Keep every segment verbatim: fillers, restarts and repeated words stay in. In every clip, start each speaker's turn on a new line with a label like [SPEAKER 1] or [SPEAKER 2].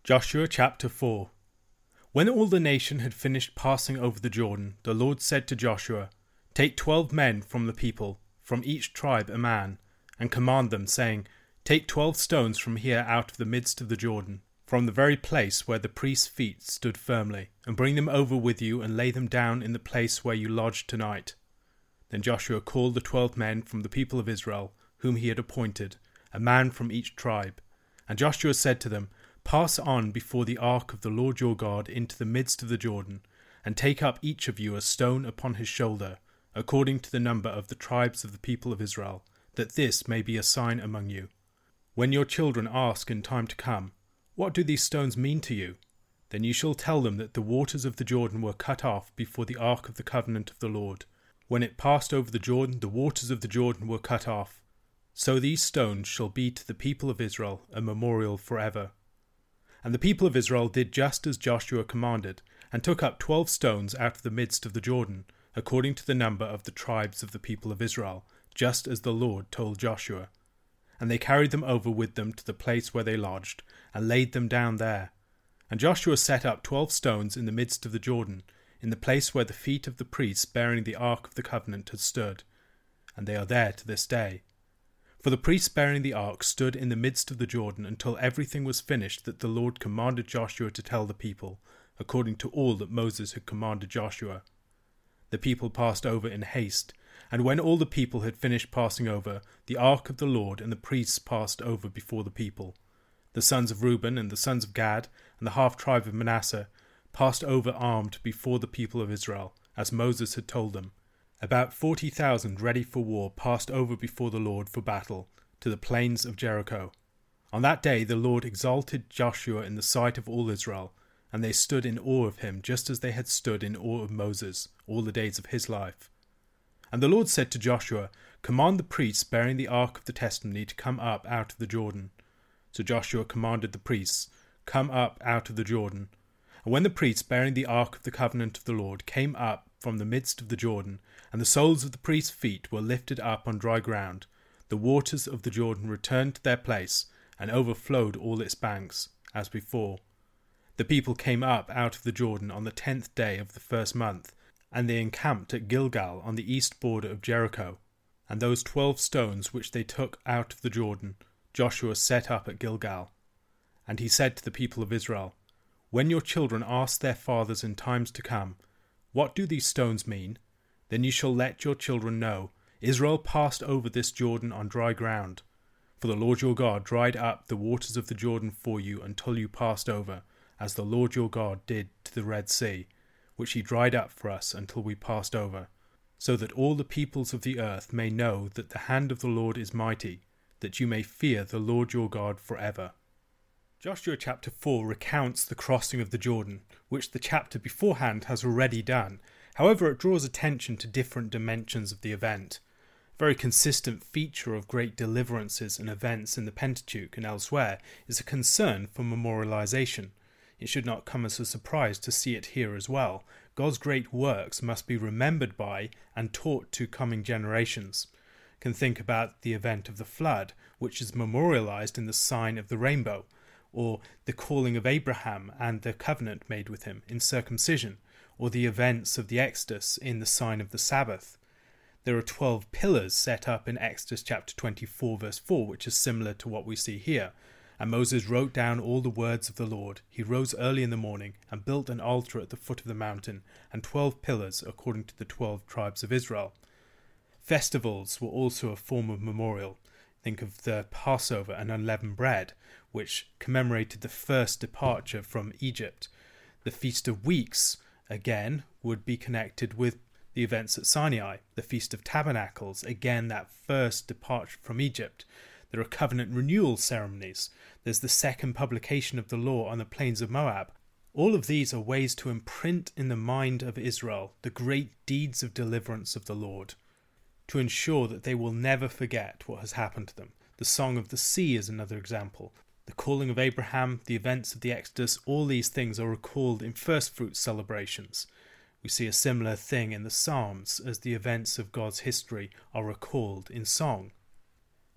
[SPEAKER 1] Joshua chapter four. When all the nation had finished passing over the Jordan, the Lord said to Joshua, Take twelve men from the people, from each tribe a man, and command them, saying, Take twelve stones from here out of the midst of the Jordan, from the very place where the priest's feet stood firmly, and bring them over with you and lay them down in the place where you lodge tonight. Then Joshua called the twelve men from the people of Israel, whom he had appointed, a man from each tribe. And Joshua said to them, Pass on before the ark of the Lord your God into the midst of the Jordan, and take up each of you a stone upon his shoulder, according to the number of the tribes of the people of Israel, that this may be a sign among you. When your children ask in time to come, What do these stones mean to you? Then you shall tell them that the waters of the Jordan were cut off before the ark of the covenant of the Lord. When it passed over the Jordan, the waters of the Jordan were cut off. So these stones shall be to the people of Israel a memorial forever. And the people of Israel did just as Joshua commanded, and took up twelve stones out of the midst of the Jordan, according to the number of the tribes of the people of Israel, just as the Lord told Joshua. And they carried them over with them to the place where they lodged, and laid them down there. And Joshua set up twelve stones in the midst of the Jordan, in the place where the feet of the priests bearing the ark of the covenant had stood. And they are there to this day. For the priests bearing the ark stood in the midst of the Jordan until everything was finished that the Lord commanded Joshua to tell the people, according to all that Moses had commanded Joshua. The people passed over in haste, and when all the people had finished passing over, the ark of the Lord and the priests passed over before the people. The sons of Reuben and the sons of Gad and the half-tribe of Manasseh passed over armed before the people of Israel, as Moses had told them. About forty thousand ready for war passed over before the Lord for battle, to the plains of Jericho. On that day the Lord exalted Joshua in the sight of all Israel, and they stood in awe of him, just as they had stood in awe of Moses all the days of his life. And the Lord said to Joshua, Command the priests bearing the ark of the testimony to come up out of the Jordan. So Joshua commanded the priests, Come up out of the Jordan. And when the priests bearing the ark of the covenant of the Lord came up from the midst of the Jordan, and the soles of the priests' feet were lifted up on dry ground, the waters of the Jordan returned to their place, and overflowed all its banks, as before. The people came up out of the Jordan on the tenth day of the first month, and they encamped at Gilgal on the east border of Jericho. And those twelve stones which they took out of the Jordan, Joshua set up at Gilgal. And he said to the people of Israel, When your children ask their fathers in times to come, What do these stones mean? Then you shall let your children know, Israel passed over this Jordan on dry ground. For the Lord your God dried up the waters of the Jordan for you until you passed over, as the Lord your God did to the Red Sea, which he dried up for us until we passed over, so that all the peoples of the earth may know that the hand of the Lord is mighty, that you may fear the Lord your God forever. Joshua chapter four recounts the crossing of the Jordan, which the chapter beforehand has already done. However, it draws attention to different dimensions of the event. A very consistent feature of great deliverances and events in the Pentateuch and elsewhere is a concern for memorialization. It should not come as a surprise to see it here as well. God's great works must be remembered by and taught to coming generations. You can think about the event of the flood, which is memorialized in the sign of the rainbow, or the calling of Abraham and the covenant made with him in circumcision, or the events of the Exodus in the sign of the Sabbath. There are twelve pillars set up in Exodus chapter twenty-four verse four, which is similar to what we see here. And Moses wrote down all the words of the Lord. He rose early in the morning and built an altar at the foot of the mountain, and twelve pillars according to the twelve tribes of Israel. Festivals were also a form of memorial. Think of the Passover and unleavened bread, which commemorated the first departure from Egypt. The Feast of Weeks, again, would be connected with the events at Sinai. The Feast of Tabernacles, again, that first departure from Egypt. There are covenant renewal ceremonies. There's the second publication of the law on the plains of Moab. All of these are ways to imprint in the mind of Israel the great deeds of deliverance of the Lord, to ensure that they will never forget what has happened to them. The Song of the Sea is another example. The calling of Abraham, the events of the Exodus, all these things are recalled in first fruits celebrations. We see a similar thing in the Psalms as the events of God's history are recalled in song.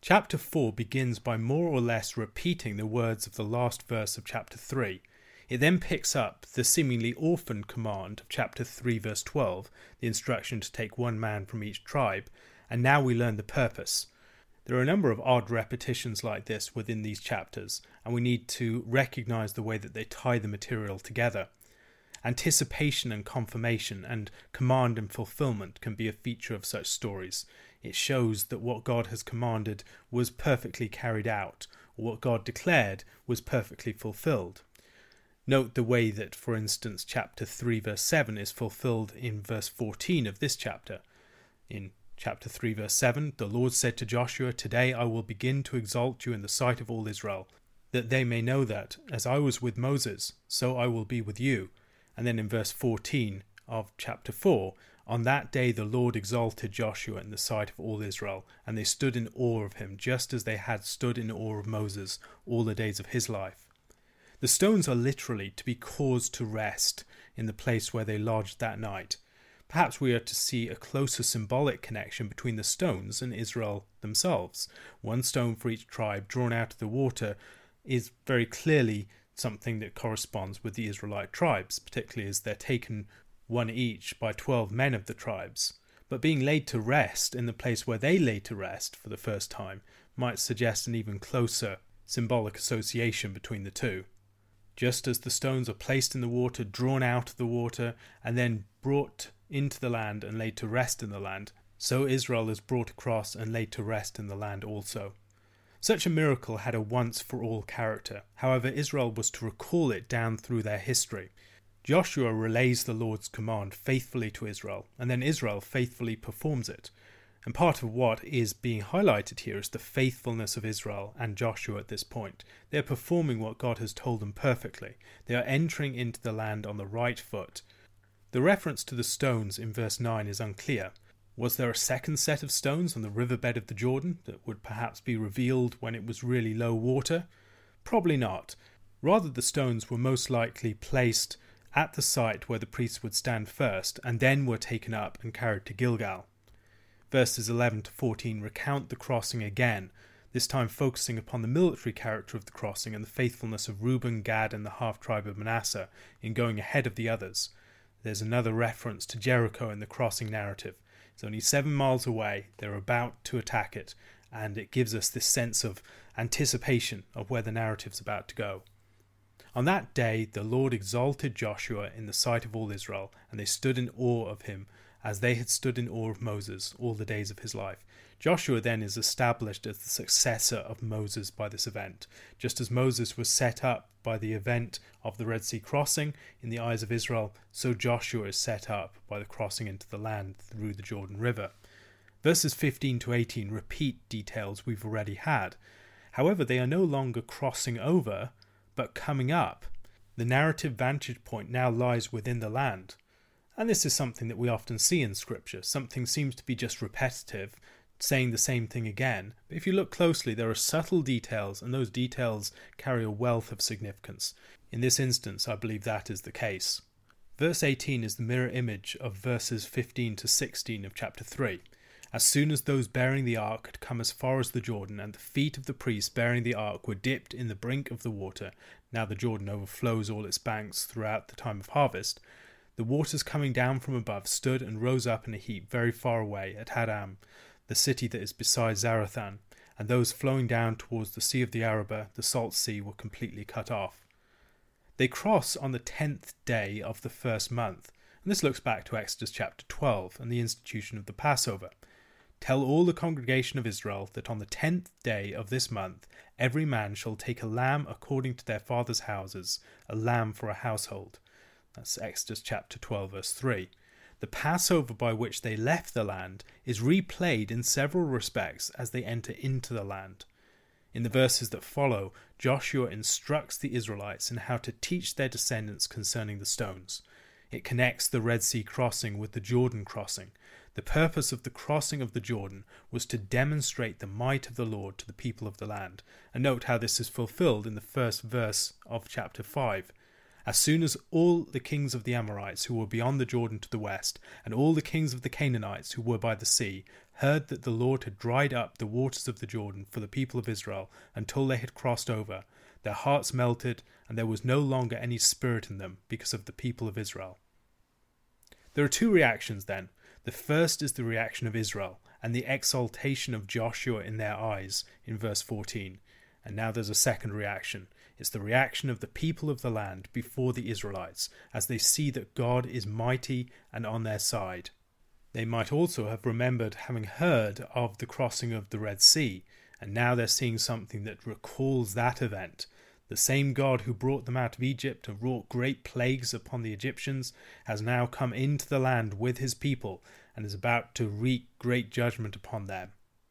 [SPEAKER 1] Chapter four begins by more or less repeating the words of the last verse of chapter three. It then picks up the seemingly orphaned command of chapter three verse twelve, the instruction to take one man from each tribe, and now we learn the purpose. There are a number of odd repetitions like this within these chapters, and we need to recognise the way that they tie the material together. Anticipation and confirmation and command and fulfilment can be a feature of such stories. It shows that what God has commanded was perfectly carried out, or what God declared was perfectly fulfilled. Note the way that, for instance, chapter three verse seven is fulfilled in verse fourteen of this chapter. In chapter three verse seven, the Lord said to Joshua, "Today I will begin to exalt you in the sight of all Israel, that they may know that, as I was with Moses, so I will be with you." And then in verse fourteen of chapter four, "On that day the Lord exalted Joshua in the sight of all Israel, and they stood in awe of him, just as they had stood in awe of Moses all the days of his life." The stones are literally to be caused to rest in the place where they lodged that night. Perhaps we are to see a closer symbolic connection between the stones and Israel themselves. One stone for each tribe drawn out of the water is very clearly something that corresponds with the Israelite tribes, particularly as they're taken one each by twelve men of the tribes. But being laid to rest in the place where they lay to rest for the first time might suggest an even closer symbolic association between the two. Just as the stones are placed in the water, drawn out of the water, and then brought into the land and laid to rest in the land, so Israel is brought across and laid to rest in the land also. Such a miracle had a once-for-all character. However, Israel was to recall it down through their history. Joshua relays the Lord's command faithfully to Israel, and then Israel faithfully performs it. And part of what is being highlighted here is the faithfulness of Israel and Joshua at this point. They are performing what God has told them perfectly. They are entering into the land on the right foot. The reference to the stones in verse nine is unclear. Was there a second set of stones on the riverbed of the Jordan that would perhaps be revealed when it was really low water? Probably not. Rather, the stones were most likely placed at the site where the priests would stand first, and then were taken up and carried to Gilgal. Verses eleven to fourteen recount the crossing again, this time focusing upon the military character of the crossing and the faithfulness of Reuben, Gad, and the half-tribe of Manasseh in going ahead of the others. There's another reference to Jericho in the crossing narrative. It's only seven miles away, they're about to attack it, and it gives us this sense of anticipation of where the narrative's about to go. On that day the Lord exalted Joshua in the sight of all Israel, and they stood in awe of him, as they had stood in awe of Moses all the days of his life. Joshua then is established as the successor of Moses by this event. Just as Moses was set up by the event of the Red Sea crossing in the eyes of Israel, so Joshua is set up by the crossing into the land through the Jordan River. Verses fifteen to eighteen repeat details we've already had. However, they are no longer crossing over, but coming up. The narrative vantage point now lies within the land. And this is something that we often see in Scripture. Something seems to be just repetitive, saying the same thing again. But if you look closely, there are subtle details, and those details carry a wealth of significance. In this instance, I believe that is the case. Verse eighteen is the mirror image of verses fifteen to sixteen of chapter three. As soon as those bearing the ark had come as far as the Jordan, and the feet of the priests bearing the ark were dipped in the brink of the water, now the Jordan overflows all its banks throughout the time of harvest, the waters coming down from above stood and rose up in a heap very far away at Hadam, the city that is beside Zarethan, and those flowing down towards the Sea of the Arabah, the Salt Sea, were completely cut off. They cross on the tenth day of the first month, and this looks back to Exodus chapter twelve and the institution of the Passover. Tell all the congregation of Israel that on the tenth day of this month every man shall take a lamb according to their fathers' houses, a lamb for a household. That's Exodus chapter twelve verse three. The Passover by which they left the land is replayed in several respects as they enter into the land. In the verses that follow, Joshua instructs the Israelites in how to teach their descendants concerning the stones. It connects the Red Sea crossing with the Jordan crossing. The purpose of the crossing of the Jordan was to demonstrate the might of the Lord to the people of the land. And note how this is fulfilled in the first verse of chapter five. As soon as all the kings of the Amorites who were beyond the Jordan to the west, and all the kings of the Canaanites who were by the sea, heard that the Lord had dried up the waters of the Jordan for the people of Israel until they had crossed over, their hearts melted, and there was no longer any spirit in them because of the people of Israel. There are two reactions then. The first is the reaction of Israel and the exaltation of Joshua in their eyes in verse fourteen. And now there's a second reaction. It's the reaction of the people of the land before the Israelites, as they see that God is mighty and on their side. They might also have remembered having heard of the crossing of the Red Sea, and now they're seeing something that recalls that event. The same God who brought them out of Egypt and wrought great plagues upon the Egyptians has now come into the land with his people and is about to wreak great judgment upon them.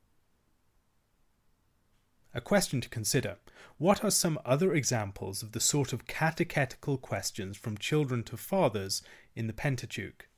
[SPEAKER 1] A question to consider. What are some other examples of the sort of catechetical questions from children to fathers in the Pentateuch?